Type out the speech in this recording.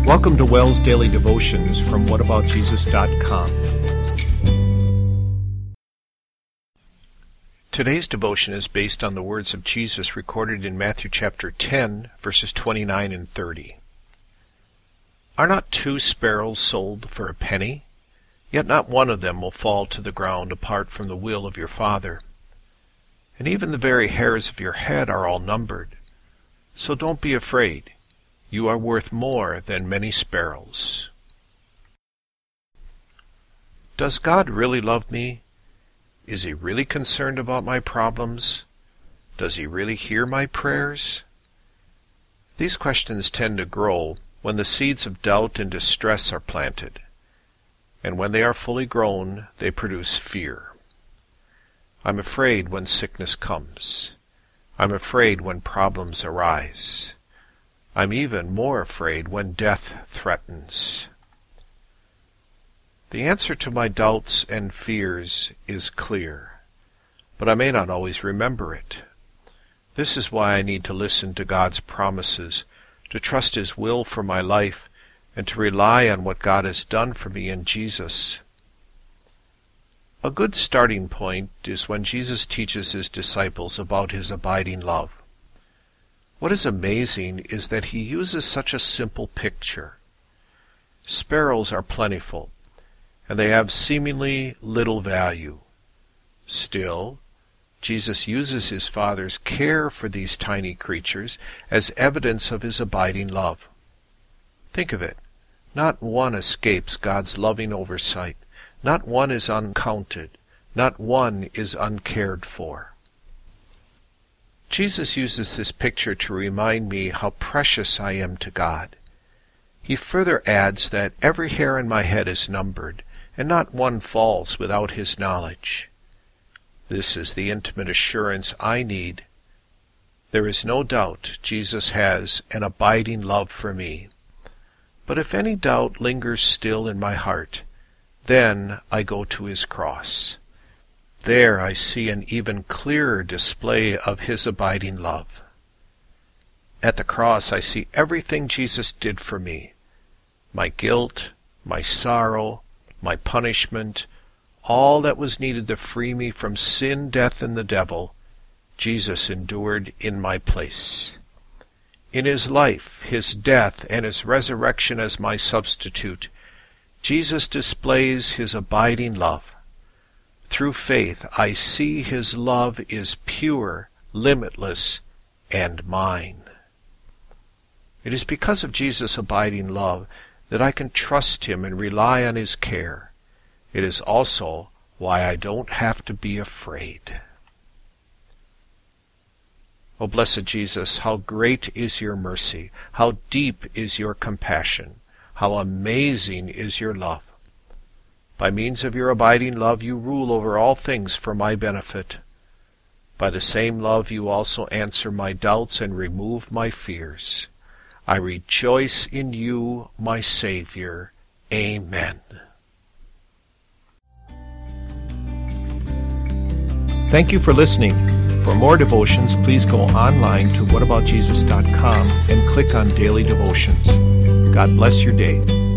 Welcome to Wells Daily Devotions from whataboutjesus.com. Today's devotion is based on the words of Jesus recorded in Matthew chapter 10, verses 29 and 30. Are not 2 sparrows sold for a penny? Yet not one of them will fall to the ground apart from the will of your Father. And even the very hairs of your head are all numbered. So don't be afraid. You are worth more than many sparrows. Does God really love me? Is He really concerned about my problems? Does He really hear my prayers? These questions tend to grow when the seeds of doubt and distress are planted, and when they are fully grown, they produce fear. I'm afraid when sickness comes. I'm afraid when problems arise. I'm even more afraid when death threatens. The answer to my doubts and fears is clear, but I may not always remember it. This is why I need to listen to God's promises, to trust His will for my life, and to rely on what God has done for me in Jesus. A good starting point is when Jesus teaches His disciples about His abiding love. What is amazing is that He uses such a simple picture. Sparrows are plentiful, and they have seemingly little value. Still, Jesus uses His Father's care for these tiny creatures as evidence of His abiding love. Think of it. Not one escapes God's loving oversight. Not one is uncounted. Not one is uncared for. Jesus uses this picture to remind me how precious I am to God. He further adds that every hair in my head is numbered, and not one falls without His knowledge. This is the intimate assurance I need. There is no doubt Jesus has an abiding love for me. But if any doubt lingers still in my heart, then I go to His cross. There I see an even clearer display of His abiding love. At the cross I see everything Jesus did for me. My guilt, my sorrow, my punishment, all that was needed to free me from sin, death, and the devil, Jesus endured in my place. In His life, His death, and His resurrection as my substitute, Jesus displays His abiding love. Through faith, I see His love is pure, limitless, and mine. It is because of Jesus' abiding love that I can trust Him and rely on His care. It is also why I don't have to be afraid. O blessed Jesus, how great is your mercy, how deep is your compassion, how amazing is your love. By means of your abiding love you rule over all things for my benefit. By the same love you also answer my doubts and remove my fears. I rejoice in you, my Savior. Amen. Thank you for listening. For more devotions, please go online to whataboutjesus.com and click on Daily Devotions. God bless your day.